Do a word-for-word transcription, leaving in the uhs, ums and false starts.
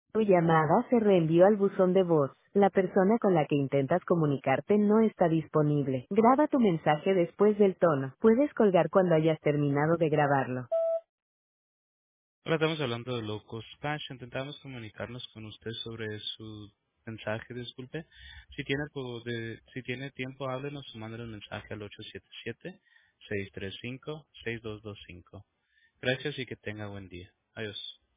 Tu llamada se reenvió al buzón de voz. La persona con la que intentas comunicarte no está disponible. Graba tu mensaje después del tono. Puedes colgar cuando hayas terminado de grabarlo. Ahora estamos hablando de Loco Splash. Intentamos comunicarnos con usted sobre su mensaje, disculpe. Si tiene, po- de- si tiene tiempo, háblenos o mándenos un mensaje al ocho siete siete, seis tres cinco, seis dos dos cinco. Gracias y que tenga buen día. Adiós.